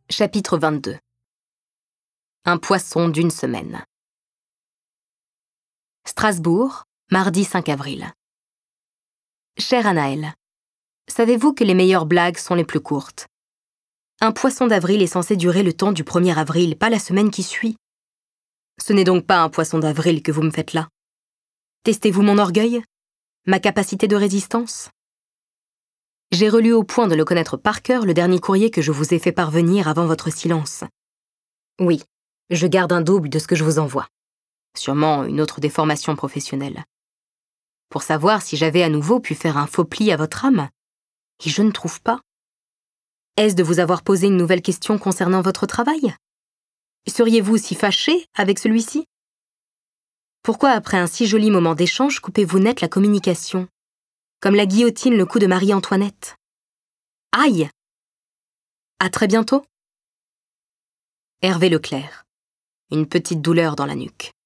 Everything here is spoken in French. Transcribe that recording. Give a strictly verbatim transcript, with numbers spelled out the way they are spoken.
Chapitre vingt-deux. Un poisson d'une semaine. Strasbourg, mardi cinq avril. Chère Anaëlle, savez-vous que les meilleures blagues sont les plus courtes? Un poisson d'avril est censé durer le temps du premier avril, pas la semaine qui suit. Ce n'est donc pas un poisson d'avril que vous me faites là. Testez-vous mon orgueil? Ma capacité de résistance? J'ai relu au point de le connaître par cœur le dernier courrier que je vous ai fait parvenir avant votre silence. Oui, je garde un double de ce que je vous envoie. Sûrement une autre déformation professionnelle. Pour savoir si j'avais à nouveau pu faire un faux pli à votre âme. Et je ne trouve pas. Est-ce de vous avoir posé une nouvelle question concernant votre travail? Seriez-vous si fâché avec celui-ci? Pourquoi, après un si joli moment d'échange, coupez-vous net la communication? Comme la guillotine le coup de Marie-Antoinette. Aïe! À très bientôt. Hervé Leclerc. Une petite douleur dans la nuque.